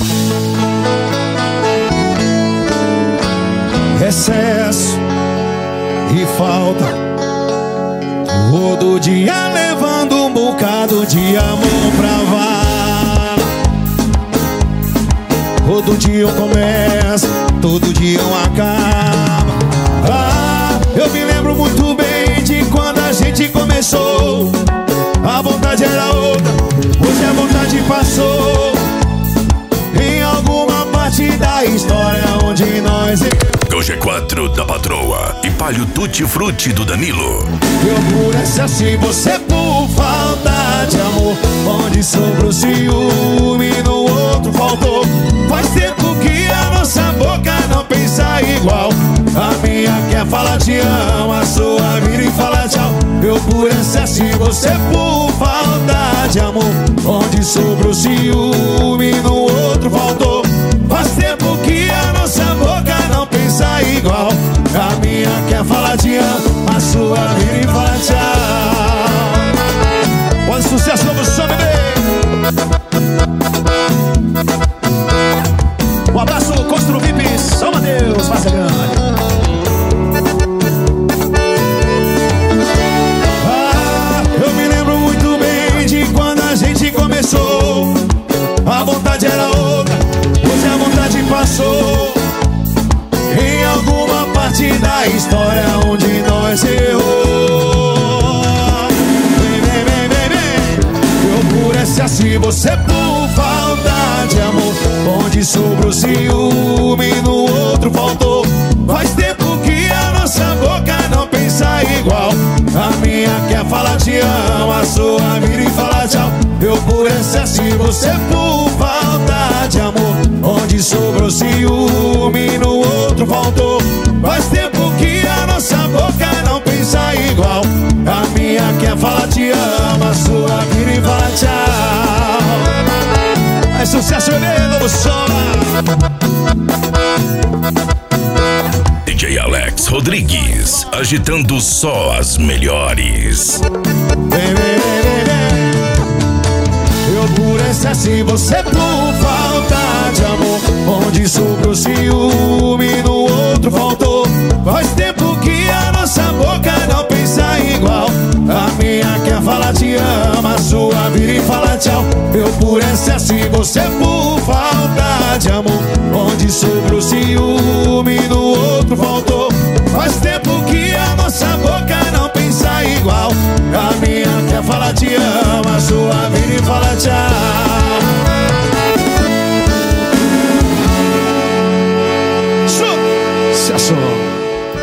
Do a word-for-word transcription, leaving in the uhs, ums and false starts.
Excesso e falta, todo dia levando um bocado de amor pra vala. Todo dia eu começo, todo dia eu acabo. Ah, eu me lembro muito bem de quando a gente começou. A vontade era outra, hoje a vontade passou. Em alguma parte da história onde nós... O G quatro da Patroa e Palio Tutti Frutti do Danilo. Eu por excesso e você por falta de amor. Onde sobrou ciúme, no outro faltou. Faz tempo que a nossa boca não pensa igual. A minha quer falar te amo, a sua vira e fala tchau. Eu por excesso e você por falta de amor. Onde sobrou ciúme, no outro faltou. Faz tempo que a nossa boca não pensa igual. A minha quer falar te amo, a sua vira e fala tchau. Olha o sucesso novo som, bebê. Um abraço, Constru V I P, São Mateus, Massa Grande. Ah, eu me lembro muito bem de quando a gente começou. A vontade era outra, hoje a vontade passou. Em alguma parte da história onde nós errou. Vem, vem, vem, vem, vem. Eu por excesso e você por falta de amor. Onde sobrou ciúme, no outro faltou. Faz tempo que a nossa boca não pensa igual. A minha quer falar te amo, a sua vira e fala tchau. Eu por excesso e você por falta de amor. Onde sobrou ciúme, no outro faltou. Faz tempo que a nossa boca não pensa igual. A minha quer falar te amo, a sua vira e fala tchau. É sucesso, bebê, novo som. D J Alex Rodrigues, agitando só as melhores. Vem, vem, vem, vem. Eu por excesso e você por falta de amor. Onde sobrou ciúme, no outro faltou. Faz tempo que a nossa boca não pensa igual. A minha quer falar te amo, a sua vira e fala tchau. Eu por excesso e você por falta de amor. Onde sobrou ciúme, no outro faltou. Faz tempo que a nossa boca não pensa igual. A minha quer falar te amo, a sua vira e fala tchau. Sucesso!